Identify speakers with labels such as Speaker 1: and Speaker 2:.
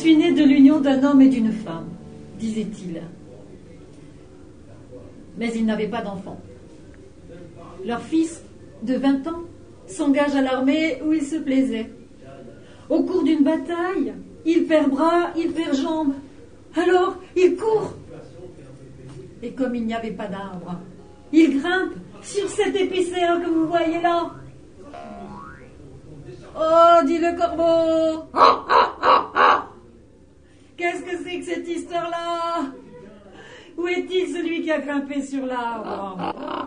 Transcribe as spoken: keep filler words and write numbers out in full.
Speaker 1: suis né de l'union d'un homme et d'une femme, disait-il. Mais il n'avait pas d'enfant. Leur fils, de vingt ans, s'engage à l'armée où il se plaisait. Au cours d'une bataille, il perd bras, il perd jambes. Alors, il court. Et comme il n'y avait pas d'arbre, il grimpe sur cette épicéa que vous voyez là. Oh, dit le corbeau. Qu'est-ce que c'est que cette histoire-là? Où est-il celui qui a grimpé sur l'arbre?